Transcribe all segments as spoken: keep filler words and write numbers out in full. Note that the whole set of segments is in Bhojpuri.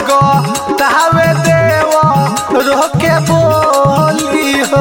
लागो तावे देव रोके बोली हो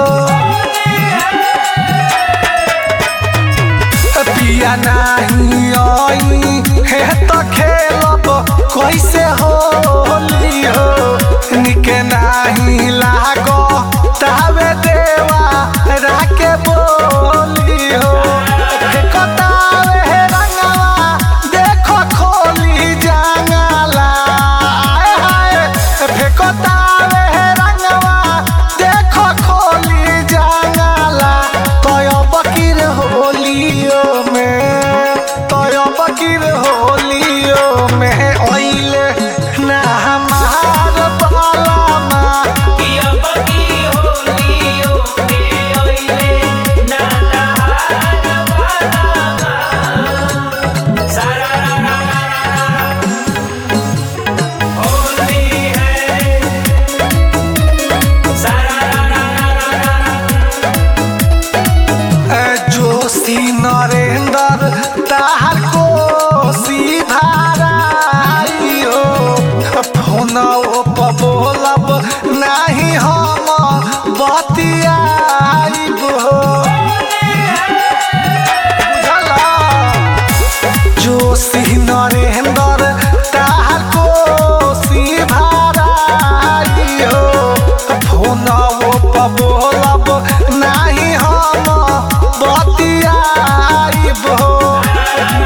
पिया नहीं आई है तो खेलब कैसे होली हो निके नहीं लागो तावे देवा राके बोली हो कतावे है रंगवा देखो खोली जंगला हाय फेकोतावे है रंगवा देखो खोली जंगला तोयो बकीर होलियो में तोयो बकीर होलियो में ओइले ना हमार बालामा किया बकी होलियो में ओइले ना तहार बालामा सारा रा रा रा होली है सारा रा रा रा जोशी नरेंद्र ताहर को सीधाराई हो फोन बोलब नहीं हम बतियाइब हो बुझला जोशी नरेंद्र ताहर को सीधाराई हो फोन बोलब नहीं हम बतियाइब हो